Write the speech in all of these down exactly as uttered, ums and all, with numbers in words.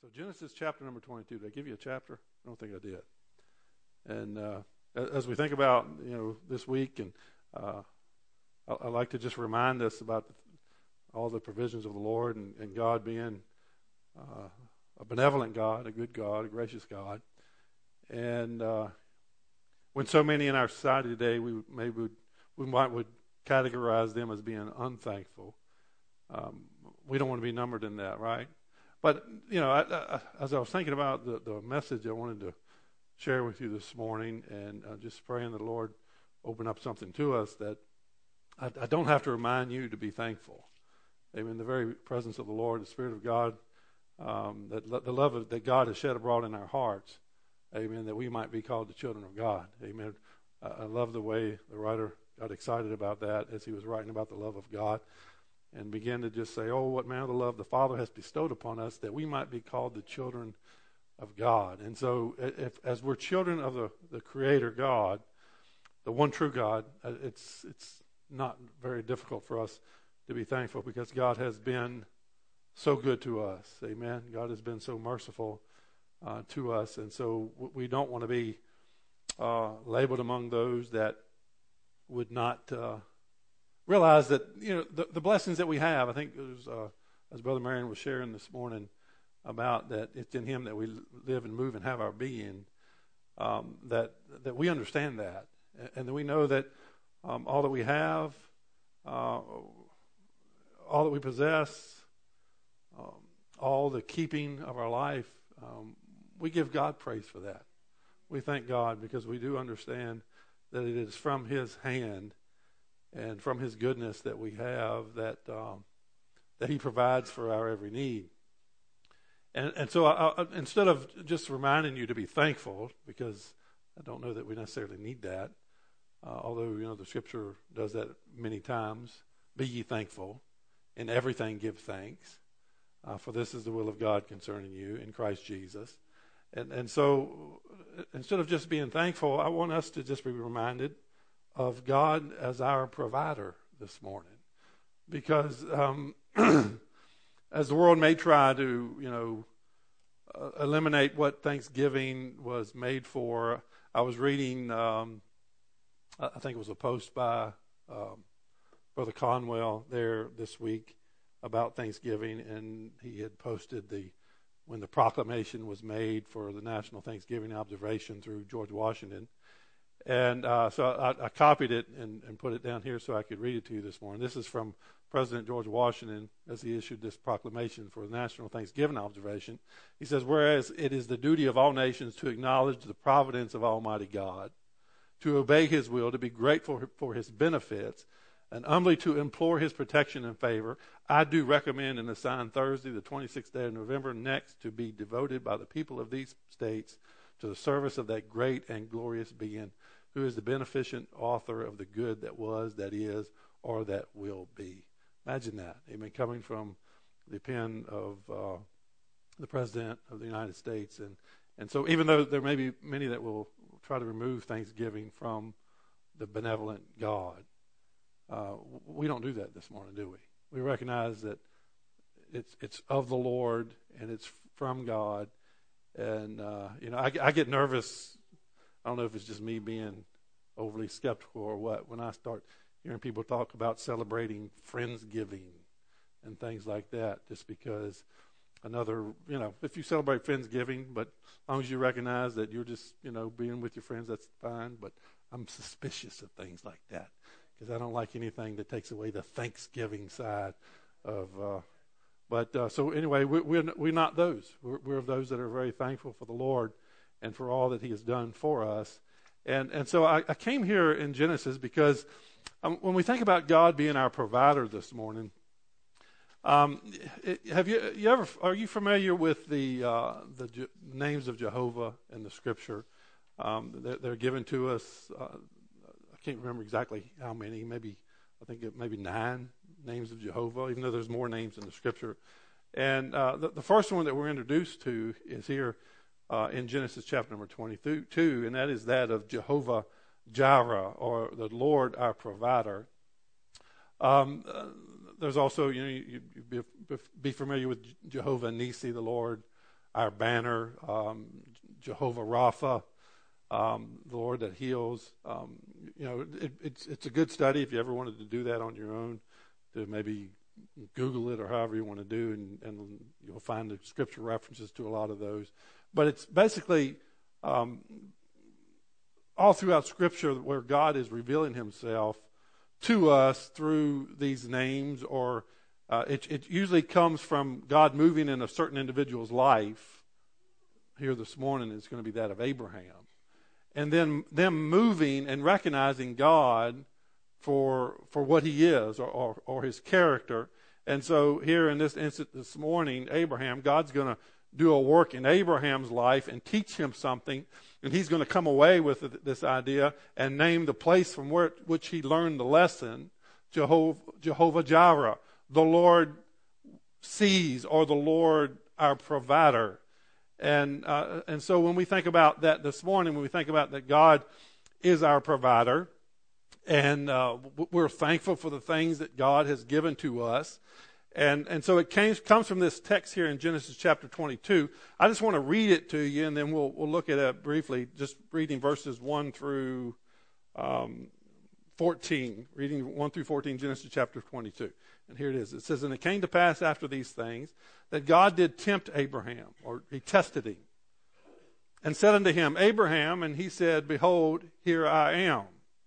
So Genesis chapter number twenty-two. Did I give you a chapter? I don't think I did. And uh, as we think about, you know, this week, and uh, I, I like to just remind us about the, all the provisions of the Lord and, and God being uh, a benevolent God, a good God, a gracious God. And uh, when so many in our society today, we maybe would, we might would categorize them as being unthankful. Um, we don't want to be numbered in that, right? But, you know, I, I, as I was thinking about the, the message I wanted to share with you this morning, and uh, just praying that the Lord open up something to us, that I, I don't have to remind you to be thankful. Amen. The very presence of the Lord, the Spirit of God, um, that lo- the love of, that God has shed abroad in our hearts, amen, that we might be called the children of God. Amen. Uh, I love the way the writer got excited about that as he was writing about the love of God, and began to just say, oh, what manner of love the Father has bestowed upon us, that we might be called the children of God. And so if, as we're children of the, the Creator God, the one true God, it's it's not very difficult for us to be thankful, because God has been so good to us. Amen. God has been so merciful uh, to us. And so we don't want to be uh, labeled among those that would not uh, realize that, you know, the, the blessings that we have. I think it was, uh, as Brother Marion was sharing this morning, about that it's in Him that we live and move and have our being, um, that that we understand that, and that we know that um, all that we have, uh, all that we possess, um, all the keeping of our life, um, we give God praise for that. We thank God because we do understand that it is from His hand and from His goodness that we have that um, that He provides for our every need. And, and so I, I, instead of just reminding you to be thankful, because I don't know that we necessarily need that, uh, although, you know, the Scripture does that many times. Be ye thankful, in everything give thanks, uh, for this is the will of God concerning you in Christ Jesus. And and so instead of just being thankful, I want us to just be reminded of God as our provider this morning. Because um, as the world may try to, you know, uh, eliminate what Thanksgiving was made for, I was reading, um, I think it was a post by um, Brother Conwell there this week about Thanksgiving, and he had posted the when the proclamation was made for the National Thanksgiving Observation through George Washington. And uh, so I, I copied it and, and put it down here so I could read it to you this morning. This is from President George Washington as he issued this proclamation for the National Thanksgiving Observation. He says, whereas it is the duty of all nations to acknowledge the providence of Almighty God, to obey His will, to be grateful for His benefits, and humbly to implore His protection and favor, I do recommend and assign Thursday, the twenty-sixth day of November next, to be devoted by the people of these states to the service of that great and glorious being, who is the beneficent author of the good that was, that is, or that will be. Imagine that. Amen. Coming from the pen of uh, the President of the United States. And, and so even though there may be many that will try to remove Thanksgiving from the benevolent God, uh, we don't do that this morning, do we? We recognize that it's it's of the Lord and it's from God. And, uh, you know, I, I get nervous. I don't know if it's just me being overly skeptical or what, when I start hearing people talk about celebrating Friendsgiving and things like that, just because another, you know, if you celebrate Friendsgiving, but as long as you recognize that you're just, you know, being with your friends, that's fine. But I'm suspicious of things like that, because I don't like anything that takes away the Thanksgiving side of uh But uh, so anyway, we, we're we're not those. We're, we're of those that are very thankful for the Lord and for all that He has done for us. And and so I, I came here in Genesis because um, when we think about God being our provider this morning, um, it, have you you ever are you familiar with the uh, the Je- names of Jehovah in the Scripture? Um, they're, they're given to us. Uh, I can't remember exactly how many. Maybe I think it maybe nine names of Jehovah, even though there's more names in the Scripture. And uh, the, the first one that we're introduced to is here uh, in Genesis chapter number twenty-two, and that is that of Jehovah Jireh, or the Lord our provider. Um, uh, there's also, you know, you, you be, be familiar with Jehovah Nisi, the Lord our banner, um, Jehovah Rapha, um, the Lord that heals. Um, you know, it, it's it's a good study if you ever wanted to do that on your own, to maybe Google it or however you want to do, and, and you'll find the scripture references to a lot of those. But it's basically um, all throughout Scripture where God is revealing himself to us through these names, or uh, it, it usually comes from God moving in a certain individual's life. Here this morning is going to be that of Abraham. And then them moving and recognizing God for for what he is, or, or, or his character. And so here in this instance this morning, Abraham, God's going to do a work in Abraham's life and teach him something. And he's going to come away with this idea and name the place from where, which he learned the lesson, Jehovah, Jehovah Jireh, the Lord sees, or the Lord our provider. And uh, and so when we think about that this morning, when we think about that God is our provider, and uh, we're thankful for the things that God has given to us, and and so it came, comes from this text here in Genesis chapter twenty-two. I just want to read it to you, and then we'll we'll look at it briefly, just reading verses one through um, fourteen, reading one through fourteen, Genesis chapter twenty-two. And here it is. It says, "And it came to pass after these things that God did tempt Abraham," or he tested him, "and said unto him, Abraham, and he said, Behold, here I am."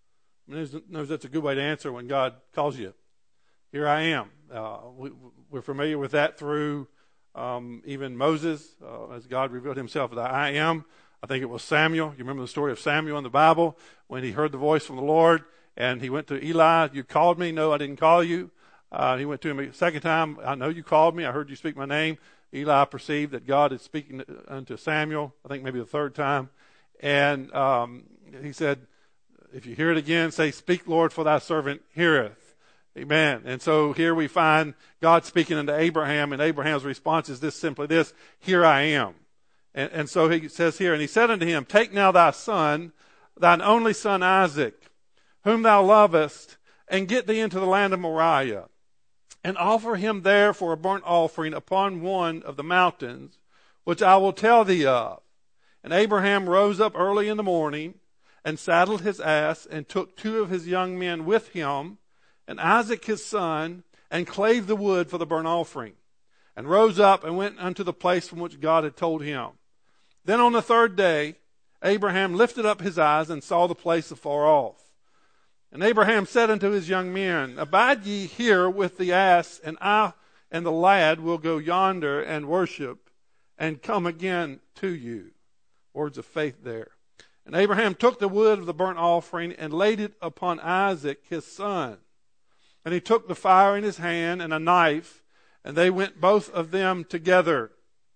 I mean, knows that's a good way to answer when God calls you. Here I am. Uh, we, we're familiar with that through um, even Moses, uh, as God revealed himself as I am. I think it was Samuel. You remember the story of Samuel in the Bible when he heard the voice from the Lord, and he went to Eli. "You called me." "No, I didn't call you." Uh, he went to him a second time. "I know you called me. I heard you speak my name." Eli perceived that God is speaking unto Samuel, I think maybe the third time. And um, he said, "If you hear it again, say, Speak, Lord, for thy servant heareth." Amen. And so here we find God speaking unto Abraham, and Abraham's response is this, simply this: "Here I am." And, and so he says here, "And he said unto him, Take now thy son, thine only son Isaac, whom thou lovest, and get thee into the land of Moriah, and offer him there for a burnt offering upon one of the mountains, which I will tell thee of. And Abraham rose up early in the morning, and saddled his ass, and took two of his young men with him, and Isaac his son, and clave the wood for the burnt offering, and rose up and went unto the place from which God had told him. Then on the third day, Abraham lifted up his eyes and saw the place afar off. And Abraham said unto his young men, Abide ye here with the ass, and I and the lad will go yonder and worship, and come again to you." Words of faith there. "And Abraham took the wood of the burnt offering, and laid it upon Isaac his son. And he took the fire in his hand, and a knife, and they went both of them together.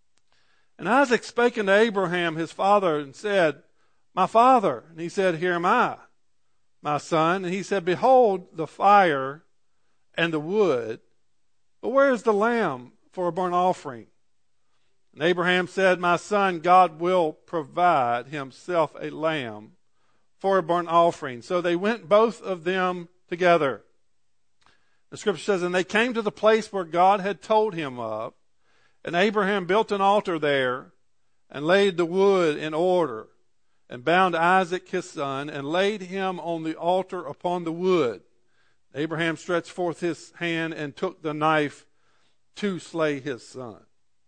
And Isaac spake unto Abraham his father, and said, My father. And he said, Here am I, my son. And he said, Behold the fire and the wood, but where is the lamb for a burnt offering? And Abraham said, My son, God will provide himself a lamb for a burnt offering. So they went both of them together." The scripture says, "And they came to the place where God had told him of, and Abraham built an altar there, and laid the wood in order, and bound Isaac his son, and laid him on the altar upon the wood. Abraham stretched forth his hand, and took the knife to slay his son.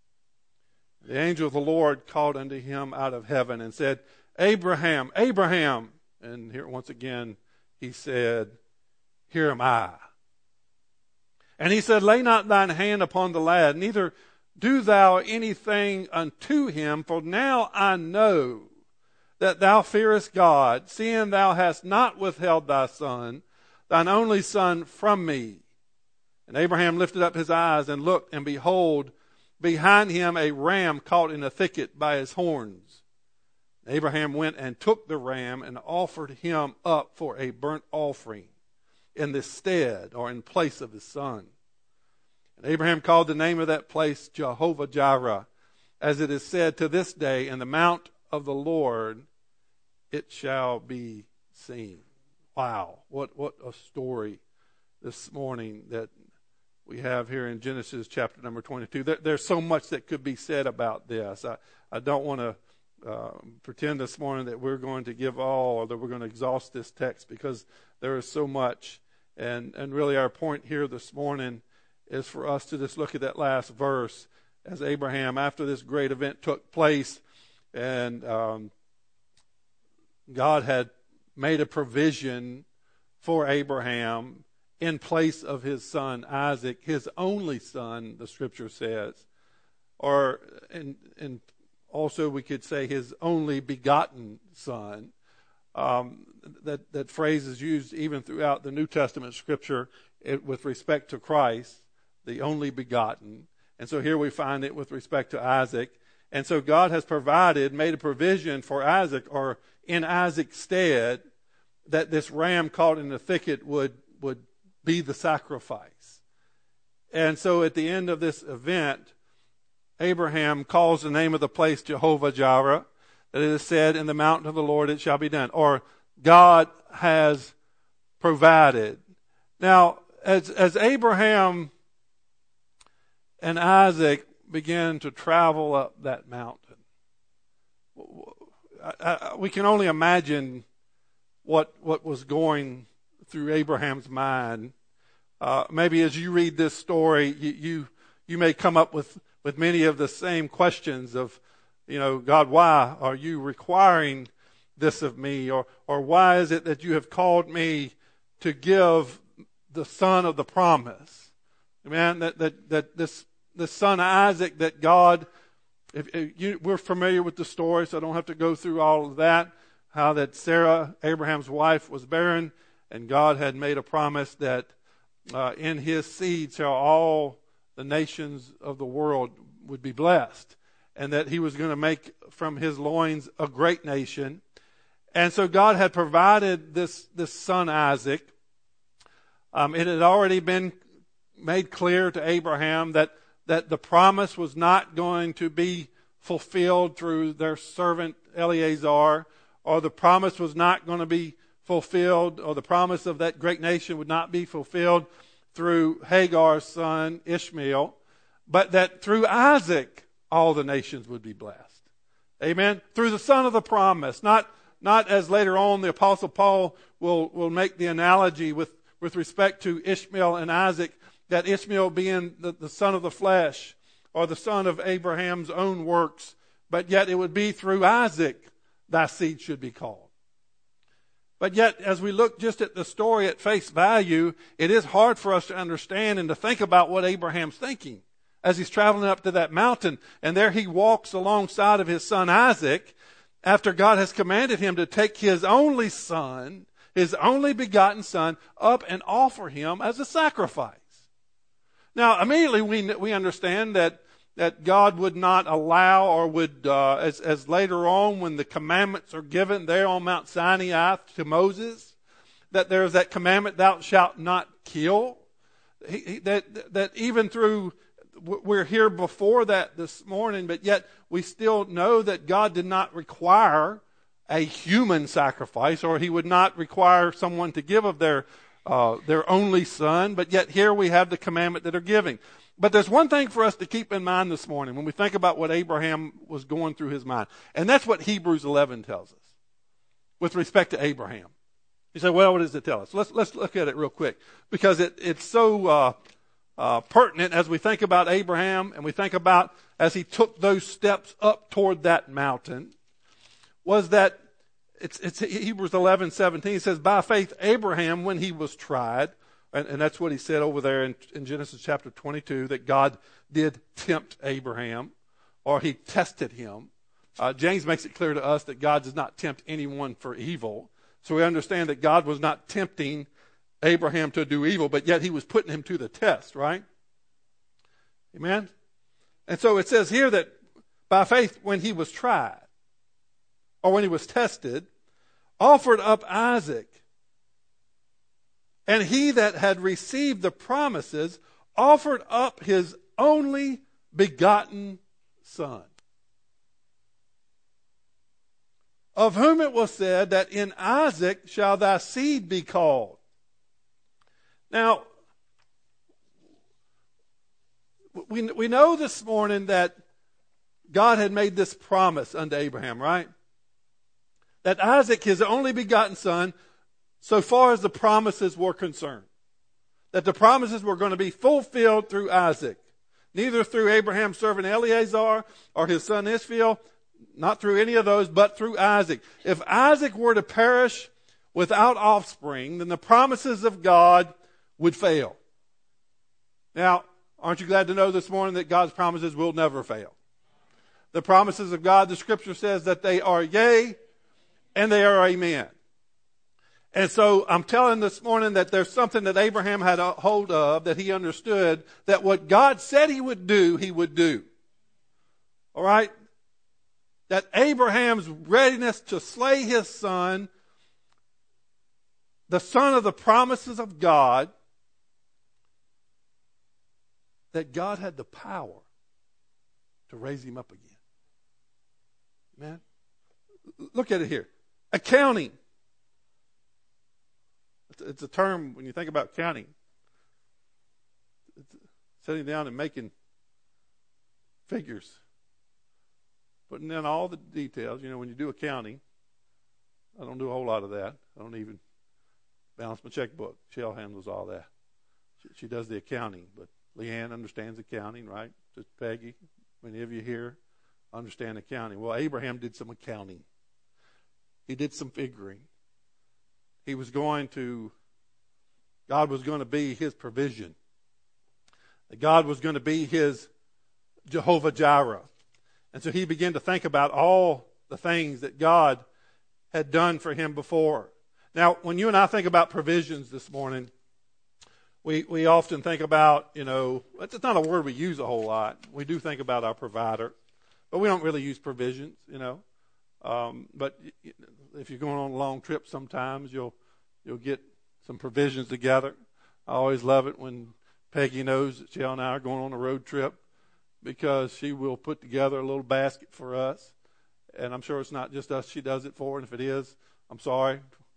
The angel of the Lord called unto him out of heaven, and said, Abraham, Abraham. And here once again he said, Here am I. And he said, Lay not thine hand upon the lad, neither do thou anything unto him, for now I know that thou fearest God, seeing thou hast not withheld thy son, thine only son, from me. And Abraham lifted up his eyes and looked, and behold, behind him a ram caught in a thicket by his horns. Abraham went and took the ram and offered him up for a burnt offering in the stead, or in place of his son. And Abraham called the name of that place Jehovah Jireh, as it is said to this day, In the mount of the Lord it shall be seen. Wow, what what a story this morning that we have here in Genesis chapter number twenty-two. There, there's so much that could be said about this. I, I don't want to uh, pretend this morning that we're going to give all or that we're going to exhaust this text, because there is so much. And, and really our point here this morning is for us to just look at that last verse as Abraham, after this great event took place, and um, God had made a provision for Abraham in place of his son Isaac, his only son, the scripture says, or and and also we could say his only begotten son. Um, that that phrase is used even throughout the New Testament scripture it, with respect to Christ, the only begotten. And so here we find it with respect to Isaac. And so God has provided, made a provision for Isaac, or in Isaac's stead, that this ram caught in the thicket would would be the sacrifice. And so at the end of this event, Abraham calls the name of the place Jehovah Jireh, that it is said, in the mountain of the Lord it shall be done, or God has provided. Now, as, as Abraham and Isaac began to travel up that mountain, I, I, we can only imagine what what was going through Abraham's mind. Uh, maybe as you read this story, you, you you may come up with, with many of the same questions of, you know, God, why are you requiring this of me? Or or why is it that you have called me to give the son of the promise? Amen. That that that this this son Isaac that God, if, if you, we're familiar with the story, so I don't have to go through all of that. How that Sarah, Abraham's wife, was barren, and God had made a promise that uh, in his seed shall all the nations of the world would be blessed, and that he was going to make from his loins a great nation. And so God had provided this, this son Isaac. Um, it had already been made clear to Abraham that, that the promise was not going to be fulfilled through their servant Eleazar, or the promise was not going to be fulfilled, or the promise of that great nation would not be fulfilled through Hagar's son Ishmael, but that through Isaac all the nations would be blessed. Amen? Through the son of the promise. Not, not as later on the Apostle Paul will, will make the analogy with, with respect to Ishmael and Isaac, that Ishmael being the, the son of the flesh, or the son of Abraham's own works, but yet it would be through Isaac thy seed should be called. But yet, as we look just at the story at face value, it is hard for us to understand and to think about what Abraham's thinking as he's traveling up to that mountain. And there he walks alongside of his son Isaac, after God has commanded him to take his only son, his only begotten son, up and offer him as a sacrifice. Now, immediately we we understand that that God would not allow, or would, uh, as, as later on when the commandments are given there on Mount Sinai to Moses, that there's that commandment, thou shalt not kill. He, he, that, that even through, we're here before that this morning, but yet we still know that God did not require a human sacrifice, or he would not require someone to give of their, uh, their only son, but yet here we have the commandment that are giving. But there's one thing for us to keep in mind this morning when we think about what Abraham was going through his mind. And that's what Hebrews eleven tells us with respect to Abraham. You say, well, what does it tell us? Let's, let's look at it real quick, because it, it's so uh, uh, pertinent as we think about Abraham, and we think about as he took those steps up toward that mountain, was that it's, it's Hebrews eleven seventeen. It says, by faith Abraham, when he was tried, And, and that's what he said over there in, in Genesis chapter twenty-two, that God did tempt Abraham, or he tested him. Uh, James makes it clear to us that God does not tempt anyone for evil. So we understand that God was not tempting Abraham to do evil, but yet he was putting him to the test, right? Amen? And so it says here that by faith, when he was tried, or when he was tested, offered up Isaac. And he that had received the promises offered up his only begotten son, of whom it was said that in Isaac shall thy seed be called. Now, we, we know this morning that God had made this promise unto Abraham, right? That Isaac, his only begotten son, so far as the promises were concerned, that the promises were going to be fulfilled through Isaac. Neither through Abraham's servant Eleazar or his son Ishmael, not through any of those, but through Isaac. If Isaac were to perish without offspring, then the promises of God would fail. Now, aren't you glad to know this morning that God's promises will never fail? The promises of God, the scripture says that they are yea and they are amen. And so I'm telling this morning that there's something that Abraham had a hold of, that he understood, that what God said he would do, he would do. All right? That Abraham's readiness to slay his son, the son of the promises of God, that God had the power to raise him up again. Amen? Look at it here. Accounting. It's a term when you think about counting. It's sitting down and making figures. Putting in all the details. You know, when you do accounting, I don't do a whole lot of that. I don't even balance my checkbook. Shell handles all that. She, she does the accounting. But Leanne understands accounting, right? Just Peggy. Many of you here understand accounting. Well, Abraham did some accounting. He did some figuring. He was going to, God was going to be his provision. God was going to be his Jehovah Jireh. And so he began to think about all the things that God had done for him before. Now, when you and I think about provisions this morning, we, we often think about, you know, it's not a word we use a whole lot. We do think about our provider, but we don't really use provisions, you know. Um, but if you're going on a long trip, sometimes you'll you'll get some provisions together. I always love it when Peggy knows that Shell and I are going on a road trip, because she will put together a little basket for us. And I'm sure it's not just us she does it for, and if it is, I'm sorry.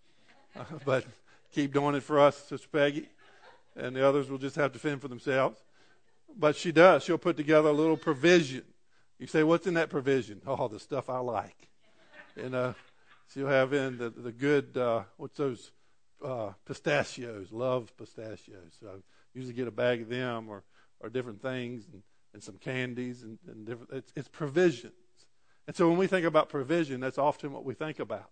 Uh, but keep doing it for us, Sister Peggy. And the others will just have to fend for themselves. But she does. She'll put together a little provision. You say, what's in that provision? Oh, the stuff I like. And uh, she'll have in the, the good, uh, what's those, uh, pistachios. Love pistachios. So I usually get a bag of them, or, or different things, and, and some candies, and, and different, it's, it's provisions. And so when we think about provision, that's often what we think about.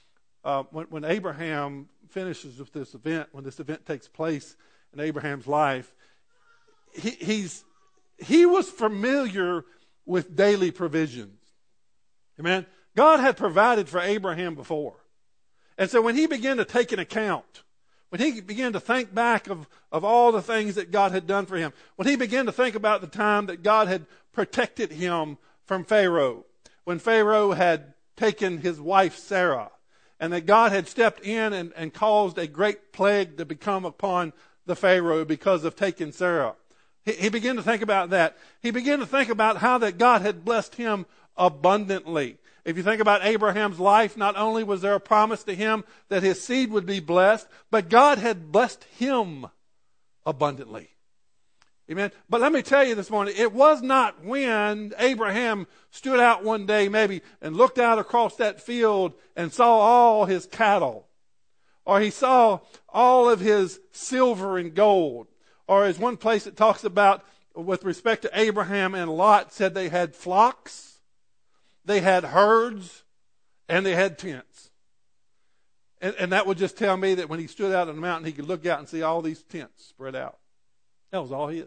Uh, when, when Abraham finishes with this event, when this event takes place in Abraham's life, he, he's, he was familiar with daily provisions. Amen? God had provided for Abraham before. And so when he began to take an account, when he began to think back of, of all the things that God had done for him, when he began to think about the time that God had protected him from Pharaoh, when Pharaoh had taken his wife Sarah, and that God had stepped in and, and caused a great plague to become upon the Pharaoh because of taking Sarah. He, he began to think about that. He began to think about how that God had blessed him abundantly. If you think about Abraham's life, not only was there a promise to him that his seed would be blessed, but God had blessed him abundantly. Amen. But let me tell you this morning, it was not when Abraham stood out one day maybe and looked out across that field and saw all his cattle, or he saw all of his silver and gold, or as one place it talks about with respect to Abraham and Lot, said they had flocks, they had herds, and they had tents. And, and that would just tell me that when he stood out on the mountain, he could look out and see all these tents spread out. That was all his.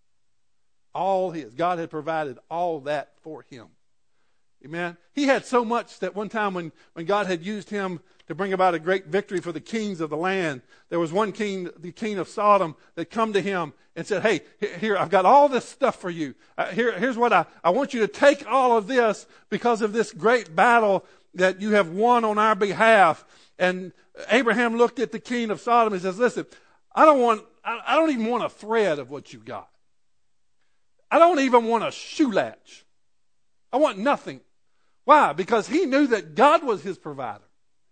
All his. God had provided all that for him. Amen. He had so much that one time when, when God had used him to bring about a great victory for the kings of the land, there was one king, the king of Sodom, that come to him and said, hey, here, I've got all this stuff for you. Uh, here, here's what I, I want you to take all of this because of this great battle that you have won on our behalf. And Abraham looked at the king of Sodom and says, listen, I don't want, I, I don't even want a thread of what you got. I don't even want a shoe latch. I want nothing. Why? Because he knew that God was his provider.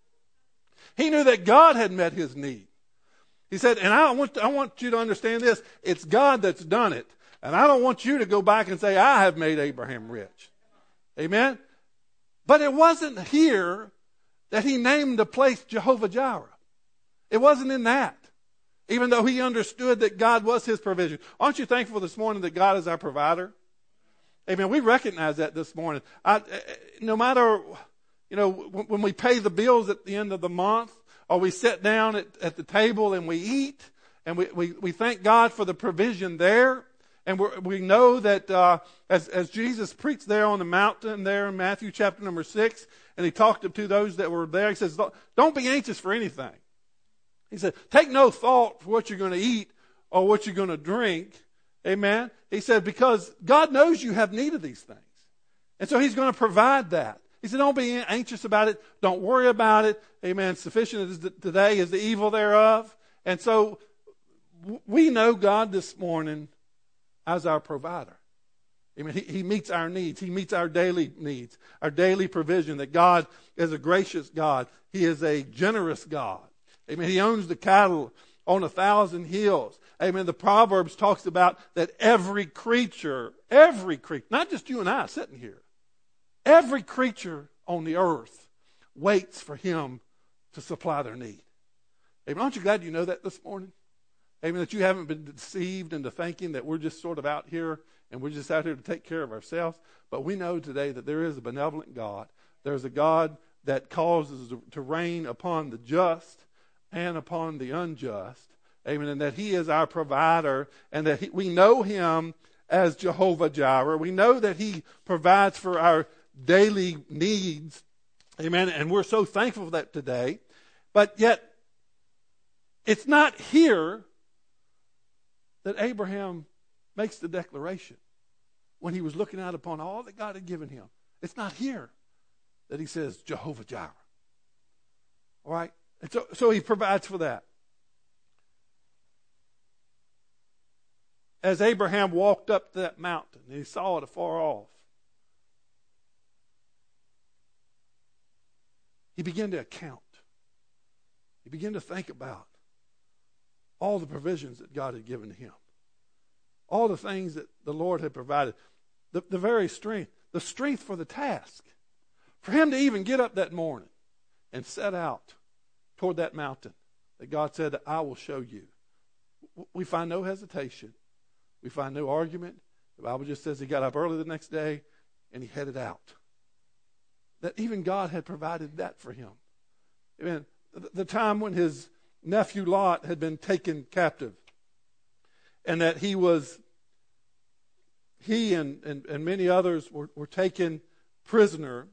He knew that God had met his need. He said, and I want, I want you to understand this, it's God that's done it. And I don't want you to go back and say, I have made Abraham rich. Amen? But it wasn't here that he named the place Jehovah-Jireh. It wasn't in that. Even though he understood that God was his provision. Aren't you thankful this morning that God is our provider? Amen. We recognize that this morning. I, no matter, you know, when we pay the bills at the end of the month, or we sit down at, at the table and we eat, and we, we, we thank God for the provision there. And we're, we know that uh, as, as Jesus preached there on the mountain there in Matthew chapter number six, and he talked to those that were there, he says, don't, don't be anxious for anything. He said, take no thought for what you're going to eat or what you're going to drink. Amen. He said, because God knows you have need of these things. And so he's going to provide that. He said, don't be anxious about it. Don't worry about it. Amen. Sufficient is the, today is the evil thereof. And so we know God this morning as our provider. Amen. He, he meets our needs. He meets our daily needs, our daily provision, that God is a gracious God. He is a generous God. Amen. He owns the cattle on a thousand hills. Amen. The Proverbs talks about that every creature, every creature, not just you and I sitting here, every creature on the earth waits for him to supply their need. Amen. Aren't you glad you know that this morning? Amen. That you haven't been deceived into thinking that we're just sort of out here and we're just out here to take care of ourselves. But we know today that there is a benevolent God. There's a God that causes to rain upon the just and upon the unjust. Amen. And that he is our provider, and that he, we know him as Jehovah-Jireh. We know that he provides for our daily needs. Amen. And we're so thankful for that today. But yet, it's not here that Abraham makes the declaration when he was looking out upon all that God had given him. It's not here that he says Jehovah-Jireh. All right? And so, so he provides for that. As Abraham walked up that mountain, and he saw it afar off, he began to account. He began to think about all the provisions that God had given to him. All the things that the Lord had provided. The, the very strength, the strength for the task. For him to even get up that morning and set out toward that mountain that God said, I will show you. We find no hesitation. We find no argument. The Bible just says he got up early the next day and he headed out. That even God had provided that for him. Amen. The time when his nephew Lot had been taken captive, and that he was, he and, and, and many others were, were taken prisoner,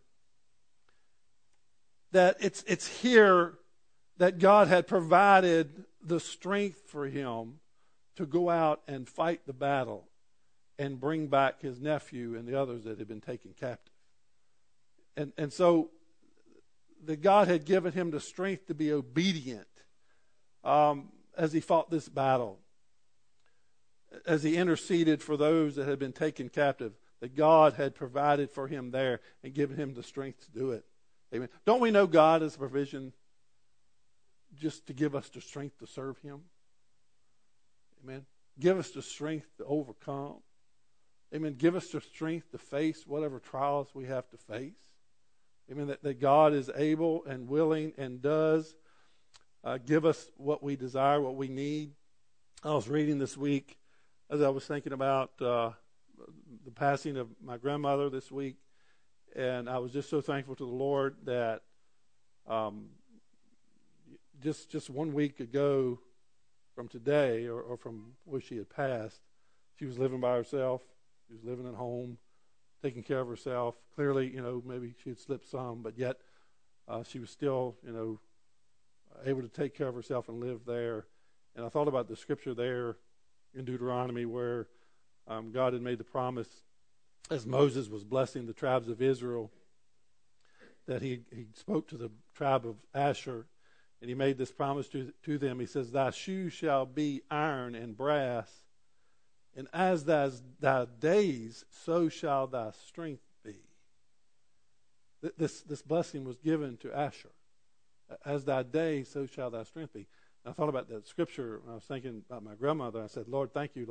that it's it's here that God had provided the strength for him to go out and fight the battle and bring back his nephew and the others that had been taken captive. And and so that God had given him the strength to be obedient um, as he fought this battle, as he interceded for those that had been taken captive, that God had provided for him there and given him the strength to do it. Amen. Don't we know God as a provision just to give us the strength to serve him? Amen. Give us the strength to overcome. Amen. Give us the strength to face whatever trials we have to face. Amen. That, that God is able and willing and does uh, give us what we desire, what we need. I was reading this week as I was thinking about uh, the passing of my grandmother this week, and I was just so thankful to the Lord that um, just just one week ago from today, or, or from where she had passed, she was living by herself. She was living at home, taking care of herself. Clearly, you know, maybe she had slipped some, but yet uh, she was still, you know, able to take care of herself and live there. And I thought about the scripture there in Deuteronomy where um, God had made the promise as Moses was blessing the tribes of Israel, that he, he spoke to the tribe of Asher, and he made this promise to, to them. He says, thy shoes shall be iron and brass, and as thy, thy days, so shall thy strength be. This, this blessing was given to Asher. As thy days, so shall thy strength be. And I thought about that scripture when I was thinking about my grandmother. I said, Lord, thank you, Lord,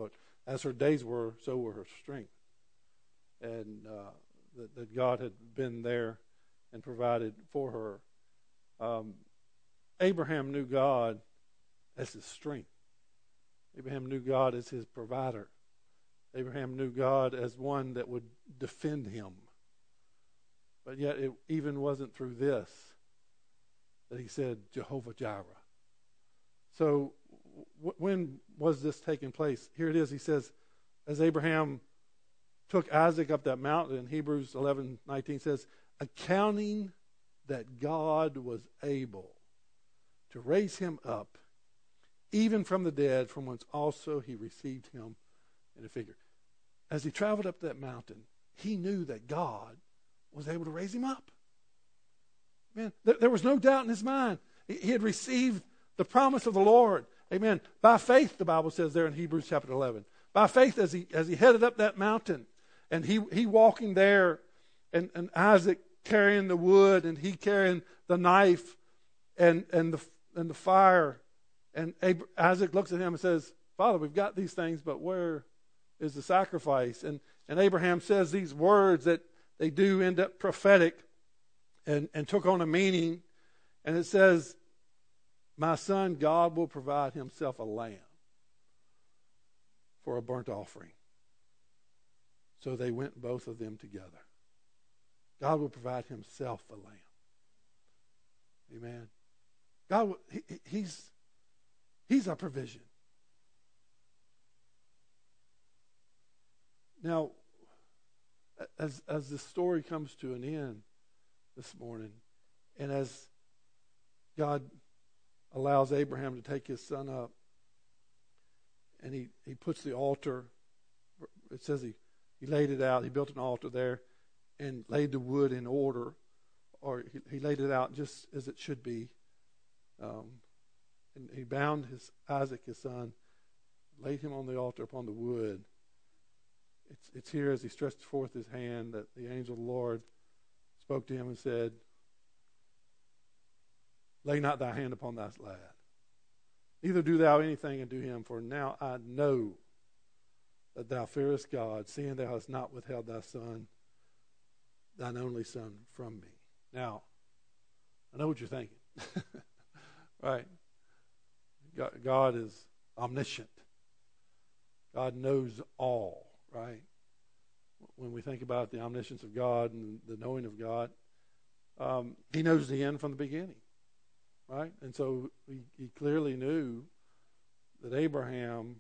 as her days were, so were her strength. And uh, that, that God had been there and provided for her. Um, Abraham knew God as his strength. Abraham knew God as his provider. Abraham knew God as one that would defend him. But yet it even wasn't through this that he said Jehovah Jireh. So w- when was this taking place? Here it is. He says, as Abraham took Isaac up that mountain, Hebrews eleven nineteen says, accounting that God was able to raise him up even from the dead, from whence also he received him in a figure. As he traveled up that mountain, he knew that God was able to raise him up. Man, there, there was no doubt in his mind. He, he had received the promise of the Lord. Amen. By faith, the Bible says there in Hebrews chapter eleven. By faith, as he as he headed up that mountain, and he he walking there, and, and Isaac carrying the wood, and he carrying the knife, and and the and the fire, and Ab- Isaac looks at him and says, "Father, we've got these things, but where is the sacrifice?" And and Abraham says these words that they do end up prophetic, and and took on a meaning, and it says, "My son, God will provide himself a lamb for a burnt offering." So they went, both of them together. God will provide himself a lamb. Amen. God, will, he, he's, he's our provision. Now, as, as this story comes to an end this morning, and as God allows Abraham to take his son up, and he, he puts the altar, it says he, he laid it out, he built an altar there, and laid the wood in order, or he, he laid it out just as it should be. Um, and he bound his Isaac, his son, laid him on the altar upon the wood. It's, it's here as he stretched forth his hand that the angel of the Lord spoke to him and said, "Lay not thy hand upon thy lad, neither do thou anything unto him, for now I know that thou fearest God, seeing thou hast not withheld thy son, thine only son, from me." Now, I know what you're thinking. Right? God, God is omniscient. God knows all, right? When we think about the omniscience of God and the knowing of God, um, he knows the end from the beginning, right? And so he, he clearly knew that Abraham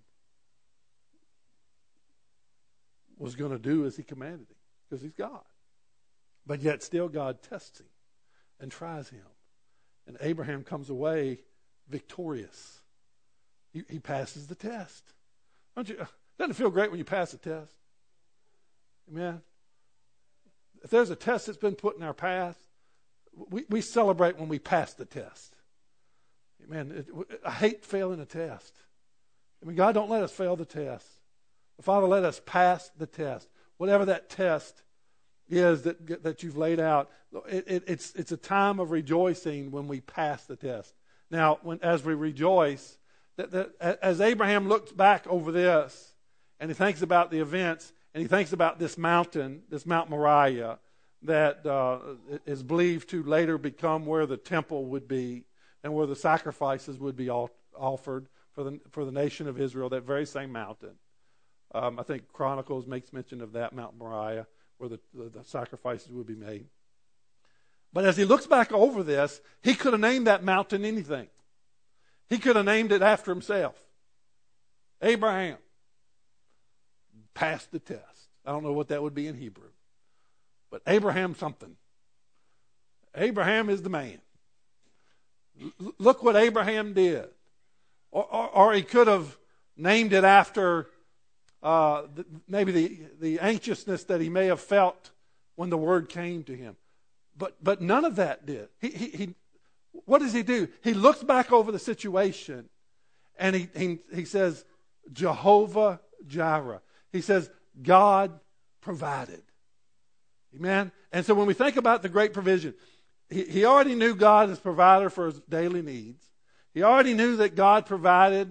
was going to do as he commanded him, because he's God. But yet still God tests him and tries him. And Abraham comes away victorious. He, he passes the test. Don't you, doesn't it feel great when you pass a test? Amen. If there's a test that's been put in our path, we, we celebrate when we pass the test. Amen. It, I hate failing a test. I mean, God, don't let us fail the test. Father, let us pass the test. Whatever that test is that that you've laid out, it, it, it's it's a time of rejoicing when we pass the test. Now, when as we rejoice, that, that as Abraham looks back over this, and he thinks about the events, and he thinks about this mountain, this Mount Moriah, that uh, is believed to later become where the temple would be and where the sacrifices would be offered for the for the nation of Israel. That very same mountain. Um, I think Chronicles makes mention of that Mount Moriah, where the, the, the sacrifices would be made. But as he looks back over this, he could have named that mountain anything. He could have named it after himself. Abraham passed the test. I don't know what that would be in Hebrew. But Abraham something. Abraham is the man. L- look what Abraham did. Or, or, or he could have named it after Uh, the, maybe the, the anxiousness that he may have felt when the word came to him. But but none of that did. He, he, he, what does he do? He looks back over the situation, and he, he, he says, Jehovah Jireh. He says, God provided. Amen? And so when we think about the great provision, he, he already knew God as provider for his daily needs. He already knew that God provided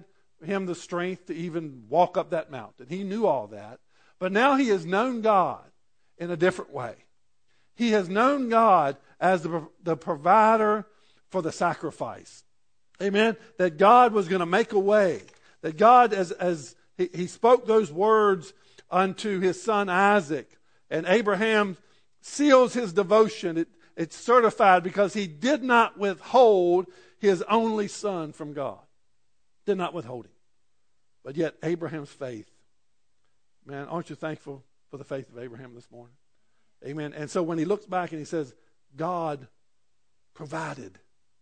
him the strength to even walk up that mountain. He knew all that. But now he has known God in a different way. He has known God as the, the provider for the sacrifice. Amen? That God was going to make a way. That God, as, as he, he spoke those words unto his son Isaac, and Abraham seals his devotion. It, it's certified because he did not withhold his only son from God. Did not withhold him. But yet Abraham's faith. Man, aren't you thankful for the faith of Abraham this morning? Amen. And so when he looks back and he says, God provided.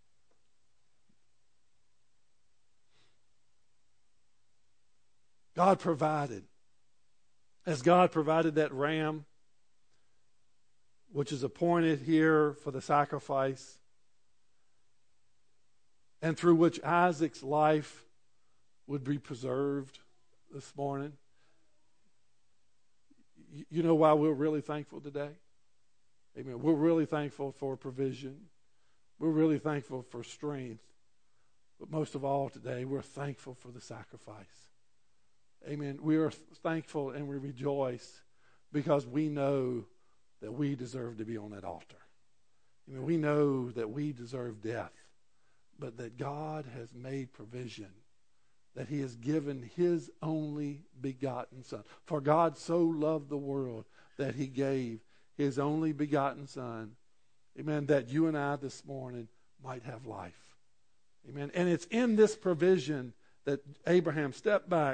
God provided. As God provided that ram, which is appointed here for the sacrifice, and through which Isaac's life would be preserved this morning. You know why we're really thankful today? Amen. We're really thankful for provision. We're really thankful for strength. But most of all today, we're thankful for the sacrifice. Amen. We are thankful and we rejoice because we know that we deserve to be on that altar. Amen. We know that we deserve death, but that God has made provision, that he has given his only begotten Son. For God so loved the world that he gave his only begotten Son, amen, that you and I this morning might have life. Amen. And it's in this provision that Abraham stepped back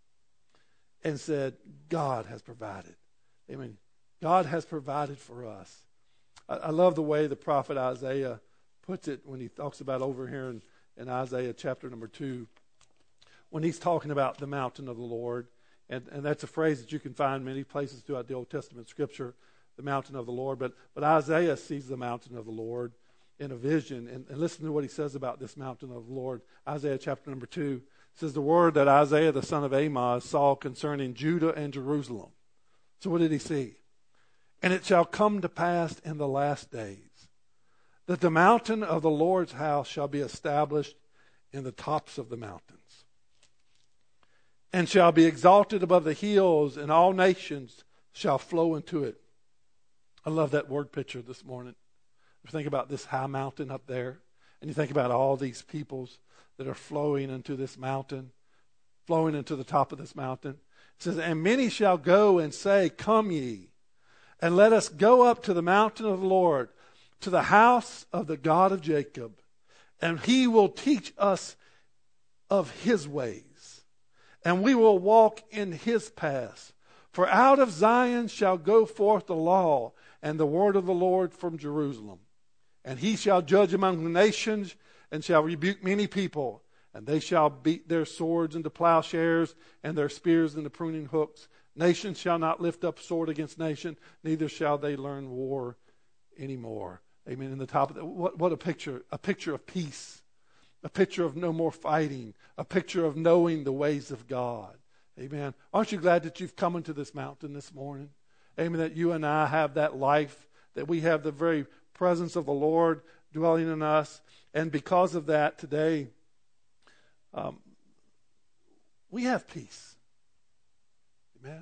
and said, God has provided. Amen. God has provided for us. I, I love the way the prophet Isaiah puts it when he talks about over here in, in Isaiah chapter number two, when he's talking about the mountain of the Lord. And, and that's a phrase that you can find many places throughout the Old Testament Scripture, the mountain of the Lord. But, but Isaiah sees the mountain of the Lord in a vision. And, and listen to what he says about this mountain of the Lord. Isaiah chapter number two says, the word that Isaiah the son of Amoz saw concerning Judah and Jerusalem. So what did he see? And it shall come to pass in the last days that the mountain of the Lord's house shall be established in the tops of the mountains, and shall be exalted above the hills, and all nations shall flow into it. I love that word picture this morning. You think about this high mountain up there, and you think about all these peoples that are flowing into this mountain, flowing into the top of this mountain. It says, and many shall go and say, come ye, and let us go up to the mountain of the Lord, to the house of the God of Jacob, and he will teach us of his ways, and we will walk in his paths. For out of Zion shall go forth the law and the word of the Lord from Jerusalem. And he shall judge among the nations, and shall rebuke many people. And they shall beat their swords into plowshares, and their spears into pruning hooks. Nation shall not lift up sword against nation, neither shall they learn war anymore. Amen. In the top of that, what, what a picture. A picture of peace. A picture of no more fighting. A picture of knowing the ways of God. Amen. Aren't you glad that you've come into this mountain this morning? Amen. That you and I have that life, that we have the very presence of the Lord dwelling in us. And because of that, today, um, we have peace. Amen.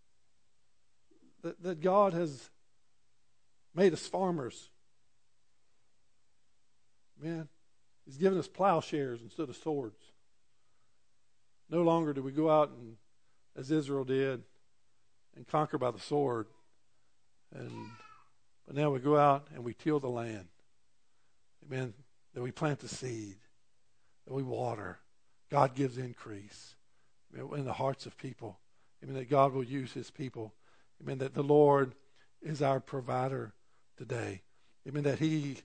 That, that God has made us farmers. Amen. He's given us plowshares instead of swords. No longer do we go out and, as Israel did, and conquer by the sword. And but now we go out and we till the land. Amen. That we plant the seed. That we water. God gives increase. Amen. In the hearts of people. Amen. That God will use his people. Amen. That the Lord is our provider today. Amen. That he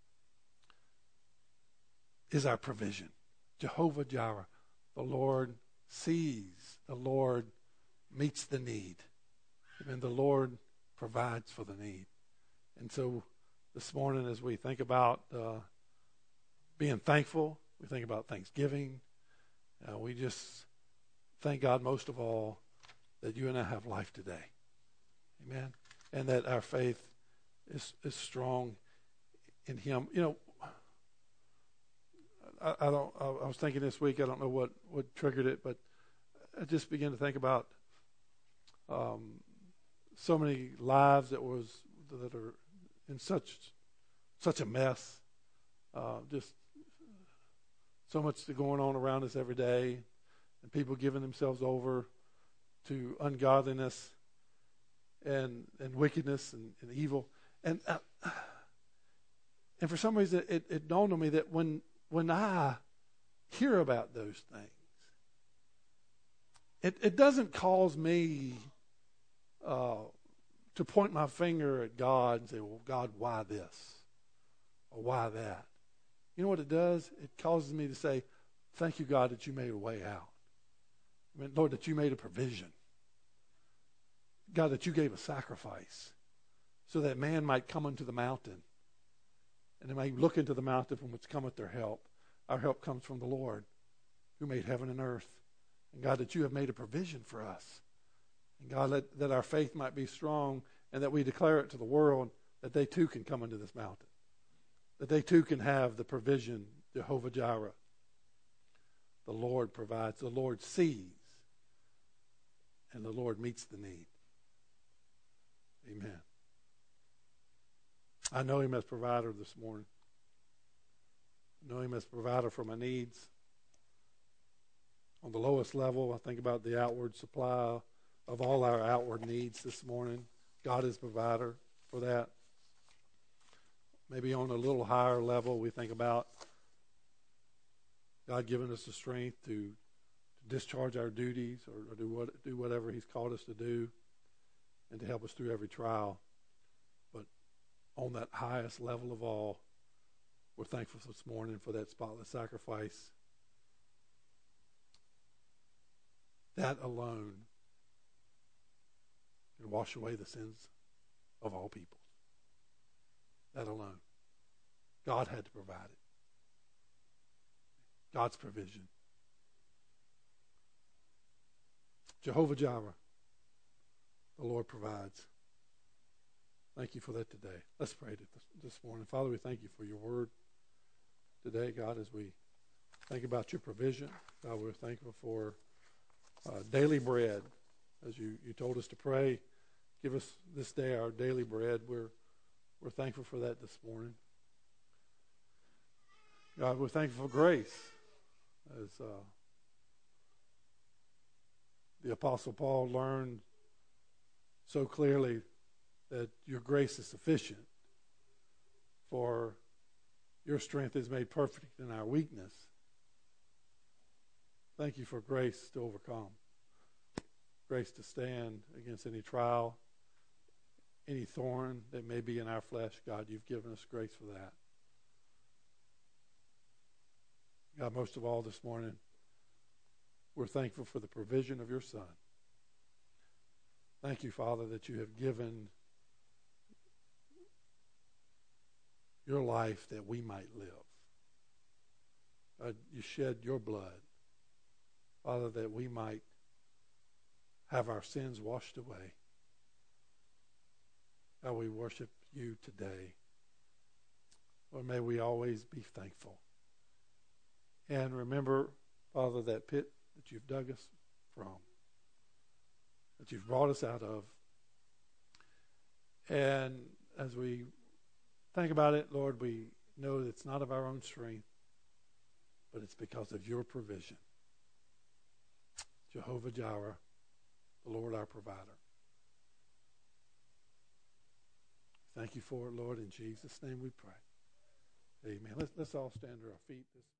is our provision. Jehovah Jireh. The Lord sees. The Lord meets the need. Amen. The Lord provides for the need. And so this morning, as we think about uh, being thankful, we think about Thanksgiving, uh, we just thank God most of all that you and I have life today. Amen. And that our faith is, is strong in him. You know, I, I don't. I, I was thinking this week. I don't know what, what triggered it, but I just began to think about um, so many lives that was that are in such such a mess. Uh, just so much going on around us every day, and people giving themselves over to ungodliness and and wickedness and, and evil. And uh, and for some reason, it, it dawned on me that when when I hear about those things, it, it doesn't cause me uh, to point my finger at God and say, well, God, why this? Or why that? You know what it does? It causes me to say, thank you, God, that you made a way out. I mean, Lord, that you made a provision. God, that you gave a sacrifice so that man might come unto the mountain. And they might look into the mountain from which cometh their help. Our help comes from the Lord who made heaven and earth. And God, that you have made a provision for us. And God, let, that our faith might be strong and that we declare it to the world that they too can come into this mountain. That they too can have the provision, Jehovah Jireh. The Lord provides, the Lord sees, and the Lord meets the need. Amen. I know him as provider this morning. I know him as provider for my needs. On the lowest level, I think about the outward supply of all our outward needs this morning. God is provider for that. Maybe on a little higher level, we think about God giving us the strength to, to discharge our duties or, or do what do whatever he's called us to do and to help us through every trial. But on that highest level of all, we're thankful this morning for that spotless sacrifice. That alone can wash away the sins of all people. That alone. God had to provide it. God's provision. Jehovah Jireh. The Lord provides. Thank you for that today. Let's pray this morning. Father, we thank you for your word today, God, as we think about your provision. God, we're thankful for uh, daily bread. As you, you told us to pray, give us this day our daily bread. We're We're thankful for that this morning. God, we're thankful for grace. As uh, the Apostle Paul learned so clearly that your grace is sufficient, for your strength is made perfect in our weakness. Thank you for grace to overcome, grace to stand against any trial, any thorn that may be in our flesh. God, you've given us grace for that. God, most of all this morning, we're thankful for the provision of your Son. Thank you, Father, that you have given your life that we might live. God, you shed your blood, Father, that we might have our sins washed away. God, we worship you today. Lord, may we always be thankful. And remember, Father, that pit that you've dug us from, that you've brought us out of. And as we think about it, Lord, we know that it's not of our own strength, but it's because of your provision. Jehovah Jireh, the Lord our provider. Thank you for it, Lord. In Jesus' name we pray. Amen. Let's, let's all stand to our feet. This